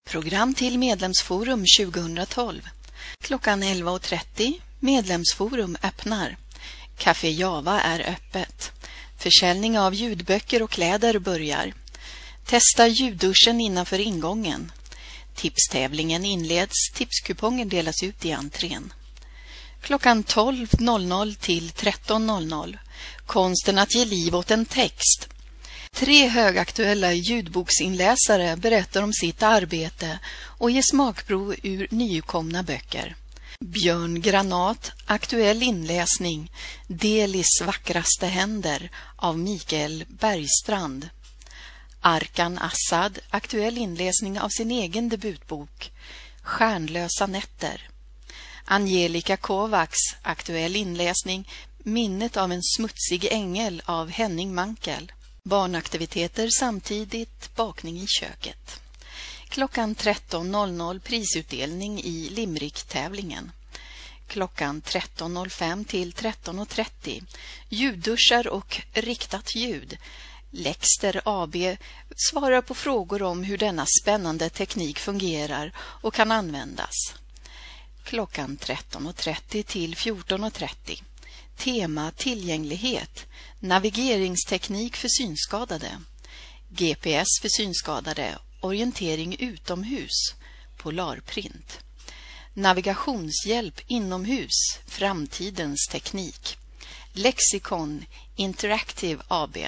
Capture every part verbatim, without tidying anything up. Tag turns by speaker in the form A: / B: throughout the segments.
A: Program till Medlemsforum tjugohundratolv. Klockan elva och trettio. Medlemsforum öppnar. Café Java är öppet. Försäljning av ljudböcker och kläder börjar. Testa ljudduschen innanför ingången. Tipstävlingen inleds. Tipskuponger delas ut i entrén. Klockan tolv till tretton. Konsten att ge liv åt en text. Tre högaktuella ljudboksinläsare berättar om sitt arbete och ger smakprov ur nyutkomna böcker. Björn Granat, aktuell inläsning, Delis vackraste händer av Mikael Bergstrand. Arkan Assad, aktuell inläsning av sin egen debutbok, Stjärnlösa nätter. Angelica Kovacs, aktuell inläsning, Minnet av en smutsig ängel av Henning Mankell. Barnaktiviteter samtidigt, bakning i köket. Klockan tretton prisutdelning i Limerick-tävlingen. Klockan tretton fem till tretton trettio ljudduschar och riktat ljud. Lexter A B svarar på frågor om hur denna spännande teknik fungerar och kan användas. Klockan tretton trettio till fjorton trettio. Tema tillgänglighet, navigeringsteknik för synskadade, G P S för synskadade, orientering utomhus, Polarprint, navigationshjälp inomhus, framtidens teknik, Lexikon Interactive A B,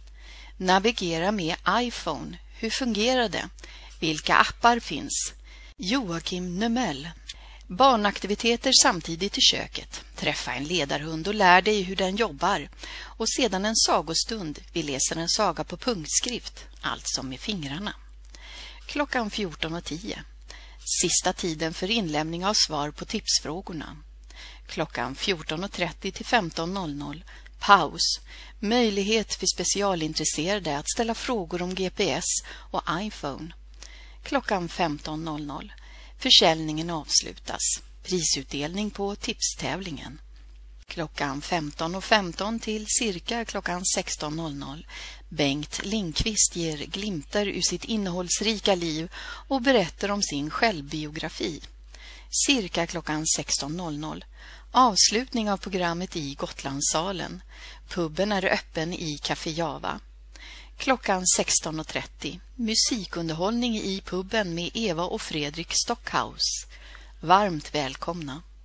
A: navigera med iPhone, hur fungerar det, vilka appar finns, Joakim Numell. Barnaktiviteter samtidigt i köket. Träffa en ledarhund och lär dig hur den jobbar. Och sedan en sagostund. Vi läser en saga på punktskrift, alltså med fingrarna. Klockan fjorton tio. Sista tiden för inlämning av svar på tipsfrågorna. Klockan fjorton trettio till femton. Paus. Möjlighet för specialintresserade att ställa frågor om G P S och iPhone. Klockan femton. Försäljningen avslutas. Prisutdelning på tipstävlingen. Klockan femton femton till cirka klockan sexton. Bengt Lindqvist ger glimtar ur sitt innehållsrika liv och berättar om sin självbiografi. Cirka klockan sexton. Avslutning av programmet i Gotlandssalen. Puben är öppen i Café Java. Klockan sexton trettio. Musikunderhållning i puben med Eva och Fredrik Stockhaus. Varmt välkomna!